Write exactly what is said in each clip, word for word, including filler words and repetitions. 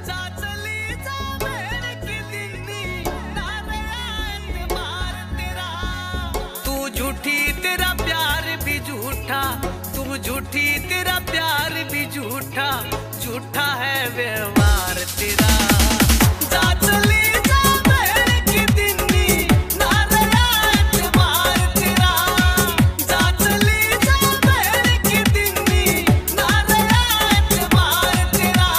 झूठी तेरा प्यार भी झूठा, तू झूठी तेरा प्यार भी झूठा, झूठा है व्यवहार तेरा। जा चली जा बहन की दिन्नी, ना रहा एतबार तेरा। जा चली जा बहन की दिन्नी, ना रहा एतबार तेरा।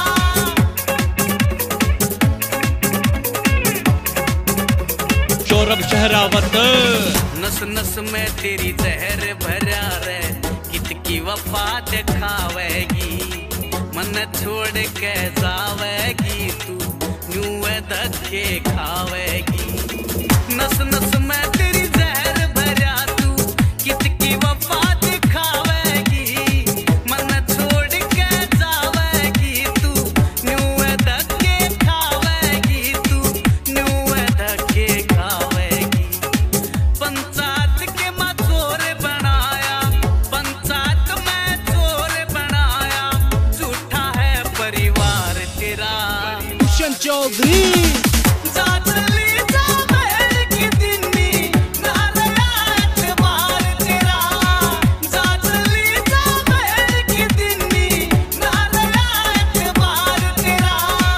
सौरभ शहरावत। नस नस में तेरी जहर भरा रे, कितकी वफा दिखावेगी, मन छोड़ के जावेगी तू, यूं धक्के खावेगी। नस नस में तेरी जहर भरा तू, कितकी वफा दिखावेगी, मन छोड़ के जावेगी तू, यूं धक्के खावेगी तू, यूं धक्के खावेगी। पंचायत के मैं चोर बनाया, पंचायत में चोर बनाया, झूठा है परिवार तेरा। भूषण चौधरी। जा चली जा बहन की दिन्नी, ना रहा एतबार तेरा। जा चली जा बहन की दिन्नी, ना रहा एतबार तेरा।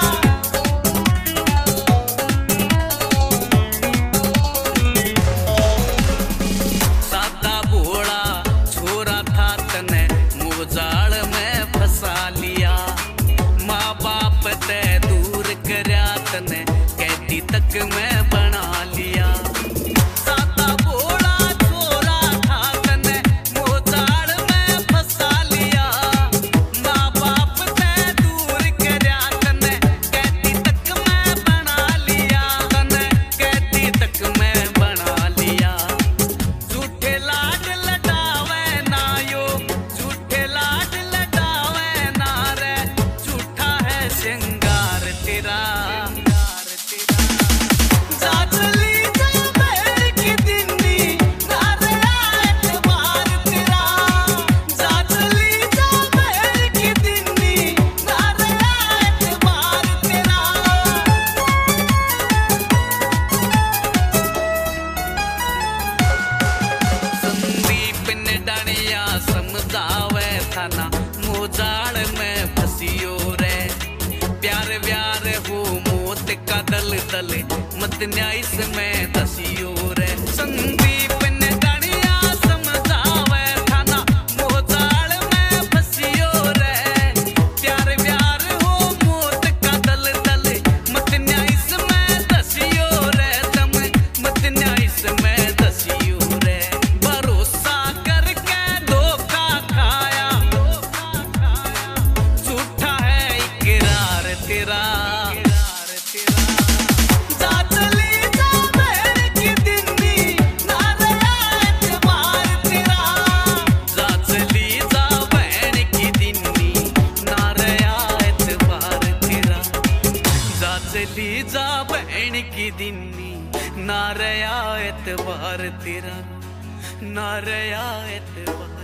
सादा भोला छोरा था तने मुजाल में फंसा लिया, माँ बाप ते दूर करया तने कैदी तक में बना लिया। सादा भोला छोरा था तने मुजाल में फंसा लिया, माँ बाप ते दूर करया तने कैदी तक में बना लिया, तने कैदी तक में बना लिया। झूठे लाड लटावे ना यो, झूठे लाड लटावे ना रे, झूठा है श्रृंगार तेरा। जा चली जा बहन की दिन्नी, ना रहा एतबार तेरा। जा चली जा बहन की दिन्नी, ना रहा एतबार तेरा। संदीप ने डानिया समझावे थाना, मोजाल में फसियो रे, प्यार व्यार हो मौत का दल दल, मत न्याय में दसियो रे। संदीप ने डानिया समझावे थाना, मोजाल में फसियो रे, प्यार व्यार हो मौत का दल दल, मत न्याय में दसियो रे, तम मत न्याय में दसियो रे। भरोसा करके धोखा खाया, झूठा है इकरार तेरा। जा चली जा बहन की दिन्नी, ना रहा एतबार तेरा। जा चली जा बहन की दिन्नी, ना रहा एतबार तेरा। जा चली जा बहन की दिन्नी, ना रहा एतबार तेरा, ना रहा एतबार।